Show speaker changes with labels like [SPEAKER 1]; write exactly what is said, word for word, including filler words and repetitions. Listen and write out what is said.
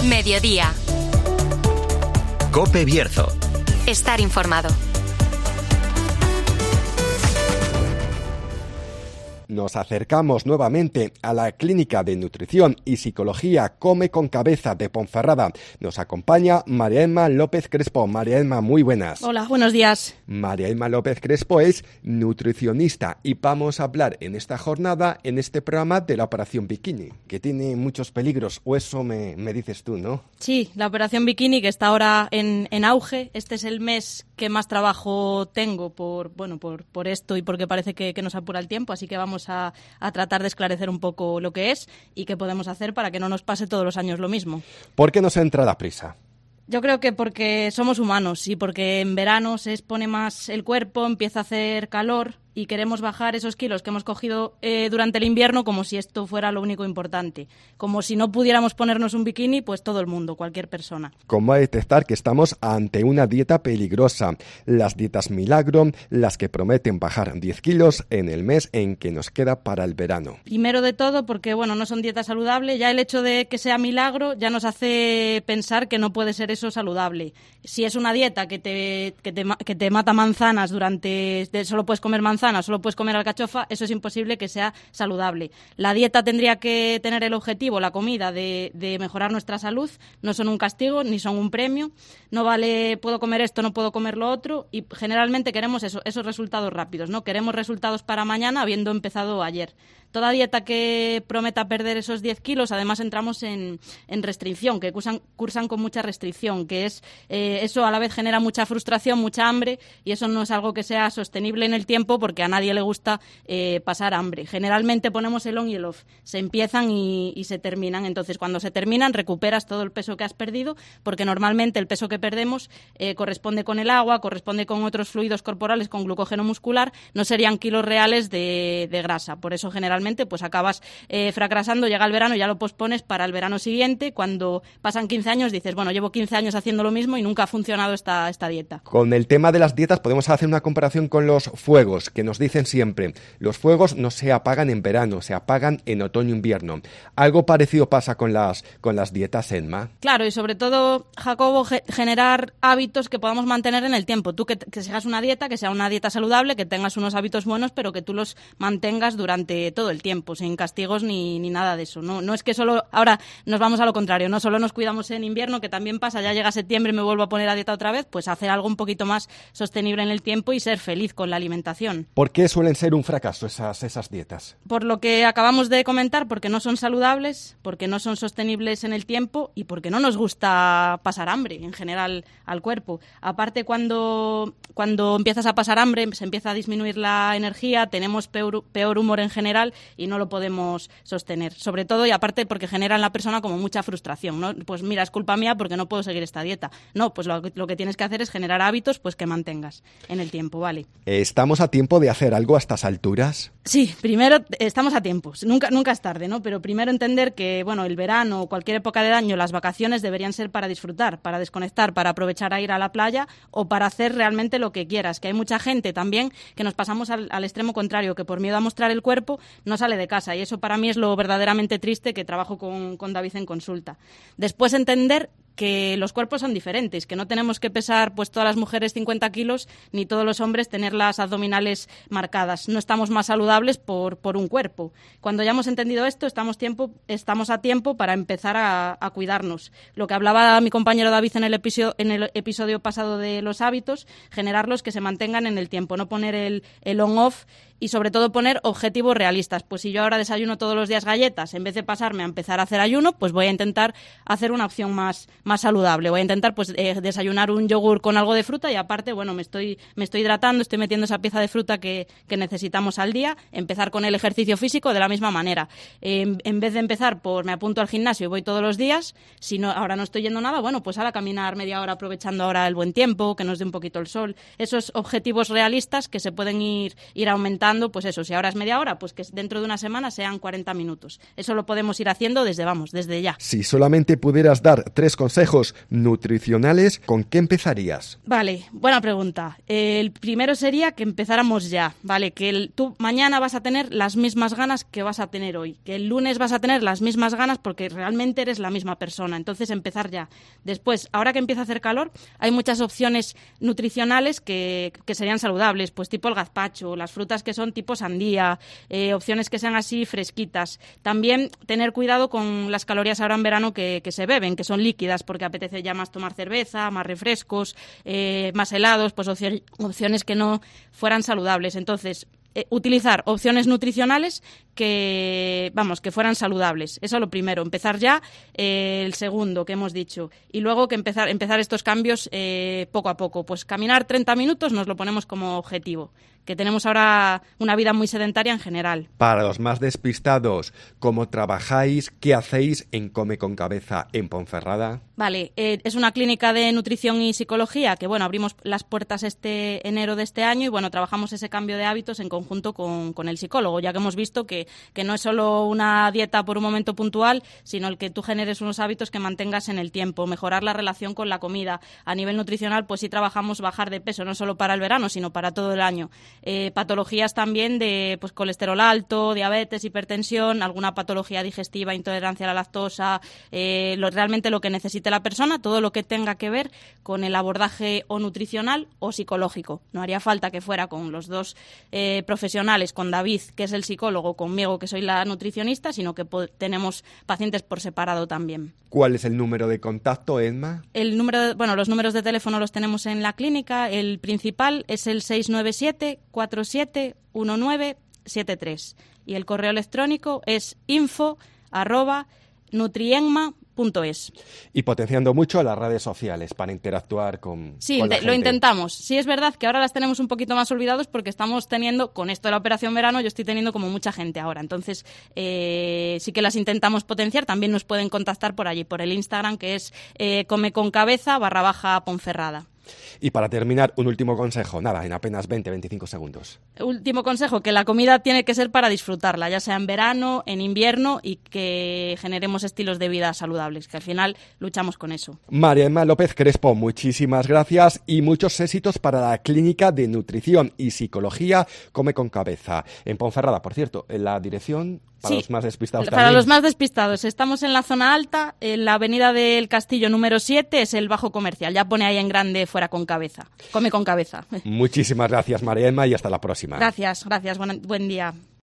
[SPEAKER 1] Mediodía.
[SPEAKER 2] COPE Bierzo.
[SPEAKER 1] Estar informado.
[SPEAKER 3] Nos acercamos nuevamente a la Clínica de Nutrición y Psicología Come con Cabeza de Ponferrada. Nos acompaña María Emma López Crespo. María Emma, muy buenas.
[SPEAKER 4] Hola, buenos días.
[SPEAKER 3] María Emma López Crespo es nutricionista y vamos a hablar en esta jornada, en este programa, de la Operación Bikini, que tiene muchos peligros, o eso me, me dices tú, ¿no?
[SPEAKER 4] Sí, la Operación Bikini, que está ahora en, en auge. Este es el mes que más trabajo tengo por, bueno, por, por esto y porque parece que, que nos apura el tiempo, así que vamos A, a tratar de esclarecer un poco lo que es y qué podemos hacer para que no nos pase todos los años lo mismo.
[SPEAKER 3] ¿Por qué nos entra la prisa?
[SPEAKER 4] Yo creo que porque somos humanos y porque en verano se expone más el cuerpo, empieza a hacer calor y queremos bajar esos kilos que hemos cogido eh, durante el invierno como si esto fuera lo único importante. Como si no pudiéramos ponernos un bikini, pues todo el mundo, cualquier persona.
[SPEAKER 3] ¿Cómo detectar que estamos ante una dieta peligrosa? Las dietas milagro, las que prometen bajar diez kilos en el mes en que nos queda para el verano.
[SPEAKER 4] Primero de todo, porque bueno, no son dietas saludables. Ya el hecho de que sea milagro ya nos hace pensar que no puede ser eso saludable. Si es una dieta que te, que te, que te mata manzanas durante... De, solo puedes comer manzanas, solo puedes comer alcachofa, eso es imposible que sea saludable. La dieta tendría que tener el objetivo, la comida, de, de mejorar nuestra salud. No son un castigo ni son un premio. No vale, puedo comer esto, no puedo comer lo otro. Y generalmente queremos eso, esos resultados rápidos, ¿no? Queremos resultados para mañana habiendo empezado ayer. Toda dieta que prometa perder esos diez kilos, además entramos en, en restricción, que cursan, cursan con mucha restricción, que es eh, eso a la vez genera mucha frustración, mucha hambre, y eso no es algo que sea sostenible en el tiempo porque a nadie le gusta eh, pasar hambre. Generalmente ponemos el on y el off, se empiezan y, y se terminan. Entonces, cuando se terminan, recuperas todo el peso que has perdido, porque normalmente el peso que perdemos eh, corresponde con el agua, corresponde con otros fluidos corporales, con glucógeno muscular, no serían kilos reales de, de grasa. Por eso, generalmente, pues acabas eh, fracasando, llega el verano, ya lo pospones para el verano siguiente. Cuando pasan quince años dices, bueno, llevo quince años haciendo lo mismo y nunca ha funcionado esta, esta dieta.
[SPEAKER 3] Con el tema de las dietas podemos hacer una comparación con los fuegos, que nos dicen siempre, los fuegos no se apagan en verano, se apagan en otoño-invierno. ¿Algo parecido pasa con las, con las dietas, Emma?
[SPEAKER 4] Claro, y sobre todo, Jacobo, ge- generar hábitos que podamos mantener en el tiempo. Tú que, que sigas una dieta, que sea una dieta saludable, que tengas unos hábitos buenos, pero que tú los mantengas durante todo el tiempo, sin castigos ni, ni nada de eso. No, no es que solo, ahora nos vamos a lo contrario, no solo nos cuidamos en invierno, que también pasa, ya llega septiembre y me vuelvo a poner a dieta otra vez, pues hacer algo un poquito más sostenible en el tiempo y ser feliz con la alimentación.
[SPEAKER 3] ¿Por qué suelen ser un fracaso esas, esas dietas?
[SPEAKER 4] Por lo que acabamos de comentar, porque no son saludables, porque no son sostenibles en el tiempo y porque no nos gusta pasar hambre en general al cuerpo. Aparte, cuando, cuando empiezas a pasar hambre, se empieza a disminuir la energía, tenemos peor, peor humor en general y no lo podemos sostener. Sobre todo, y aparte, porque genera en la persona como mucha frustración, ¿no? Pues mira, es culpa mía porque no puedo seguir esta dieta. No, pues lo, lo que tienes que hacer es generar hábitos pues que mantengas en el tiempo, ¿vale?
[SPEAKER 3] ¿Estamos a tiempo de hacer algo a estas alturas?
[SPEAKER 4] Sí, primero estamos a tiempo, nunca, nunca es tarde, ¿no? Pero primero entender que, bueno, el verano o cualquier época del año, las vacaciones deberían ser para disfrutar, para desconectar, para aprovechar a ir a la playa o para hacer realmente lo que quieras. Que hay mucha gente también que nos pasamos al, al extremo contrario, que por miedo a mostrar el cuerpo no sale de casa, y eso para mí es lo verdaderamente triste, que trabajo con, con David en consulta. Después entender que los cuerpos son diferentes, que no tenemos que pesar pues todas las mujeres cincuenta kilos ni todos los hombres tener las abdominales marcadas. No estamos más saludables por, por un cuerpo. Cuando ya hemos entendido esto, estamos, tiempo, estamos a tiempo para empezar a, a cuidarnos. Lo que hablaba mi compañero David en el, episodio, en el episodio pasado de los hábitos, generarlos que se mantengan en el tiempo, no poner el, el on-off y sobre todo poner objetivos realistas. Pues si yo ahora desayuno todos los días galletas, en vez de pasarme a empezar a hacer ayuno, pues voy a intentar hacer una opción más, más saludable. Voy a intentar pues eh, desayunar un yogur con algo de fruta y aparte, bueno, me estoy, me estoy hidratando, estoy metiendo esa pieza de fruta que, que necesitamos al día. Empezar con el ejercicio físico de la misma manera. Eh, en vez de empezar por me apunto al gimnasio y voy todos los días, si no, ahora no estoy yendo nada, bueno, pues ahora caminar media hora aprovechando ahora el buen tiempo, que nos dé un poquito el sol. Esos objetivos realistas que se pueden ir, ir aumentando. Pues eso, si ahora es media hora, pues que dentro de una semana sean cuarenta minutos. Eso lo podemos ir haciendo desde, vamos, desde ya.
[SPEAKER 3] Si solamente pudieras dar tres consejos consejos nutricionales, ¿con qué empezarías?
[SPEAKER 4] Vale, buena pregunta. El primero sería que empezáramos ya, ¿vale? Que el, tú mañana vas a tener las mismas ganas que vas a tener hoy, que el lunes vas a tener las mismas ganas porque realmente eres la misma persona, entonces empezar ya. Después, ahora que empieza a hacer calor, hay muchas opciones nutricionales que, que serían saludables, pues tipo el gazpacho, las frutas que son tipo sandía, eh, opciones que sean así fresquitas. También tener cuidado con las calorías ahora en verano que, que se beben, que son líquidas, porque apetece ya más tomar cerveza, más refrescos, eh, más helados, pues opci- opciones que no fueran saludables. Entonces, eh, utilizar opciones nutricionales que, vamos, que fueran saludables. Eso lo primero, empezar ya, eh, el segundo que hemos dicho. Y luego que empezar, empezar estos cambios eh, poco a poco. Pues caminar treinta minutos nos lo ponemos como objetivo, que tenemos ahora una vida muy sedentaria en general.
[SPEAKER 3] Para los más despistados, ¿cómo trabajáis? ¿Qué hacéis en Come con Cabeza en Ponferrada?
[SPEAKER 4] Vale, eh, es una clínica de nutrición y psicología que, bueno, abrimos las puertas este enero de este año y, bueno, trabajamos ese cambio de hábitos en conjunto con, con el psicólogo, ya que hemos visto que, que no es solo una dieta por un momento puntual, sino el que tú generes unos hábitos que mantengas en el tiempo, mejorar la relación con la comida. A nivel nutricional, pues sí trabajamos bajar de peso, no solo para el verano, sino para todo el año. Eh, patologías también de pues colesterol alto, diabetes, hipertensión, alguna patología digestiva, intolerancia a la lactosa, eh, lo, realmente lo que necesite la persona, todo lo que tenga que ver con el abordaje o nutricional o psicológico. No haría falta que fuera con los dos eh, profesionales, con David, que es el psicólogo, conmigo, que soy la nutricionista, sino que po- tenemos pacientes por separado también.
[SPEAKER 3] ¿Cuál es el número de contacto, Edma?
[SPEAKER 4] El número de, bueno, los números de teléfono los tenemos en la clínica. El principal es el seis nueve siete, cuatro siete uno nueve siete tres y el correo electrónico es info arroba nutrienma punto es.
[SPEAKER 3] Y potenciando mucho las redes sociales para interactuar con,
[SPEAKER 4] sí,
[SPEAKER 3] con la
[SPEAKER 4] te,
[SPEAKER 3] gente.
[SPEAKER 4] Lo intentamos. Sí es verdad que ahora las tenemos un poquito más olvidados porque estamos teniendo, con esto de la operación verano, yo estoy teniendo como mucha gente ahora. Entonces, eh, sí que las intentamos potenciar. También nos pueden contactar por allí, por el Instagram, que es eh, comeconcabeza barra baja Ponferrada.
[SPEAKER 3] Y para terminar, un último consejo, nada, en apenas veinte a veinticinco segundos.
[SPEAKER 4] Último consejo, que la comida tiene que ser para disfrutarla, ya sea en verano, en invierno, y que generemos estilos de vida saludables, que al final luchamos con eso.
[SPEAKER 3] María Emma López Crespo, muchísimas gracias y muchos éxitos para la Clínica de Nutrición y Psicología Come con Cabeza. En Ponferrada, por cierto, en la dirección... Para sí, los más despistados
[SPEAKER 4] para
[SPEAKER 3] también.
[SPEAKER 4] los más despistados. Estamos en la zona alta, en la avenida del Castillo número siete, es el Bajo Comercial. Ya pone ahí en grande fuera con cabeza. Come con cabeza.
[SPEAKER 3] Muchísimas gracias, María Emma, y hasta la próxima.
[SPEAKER 4] Gracias, gracias. Buen, buen día.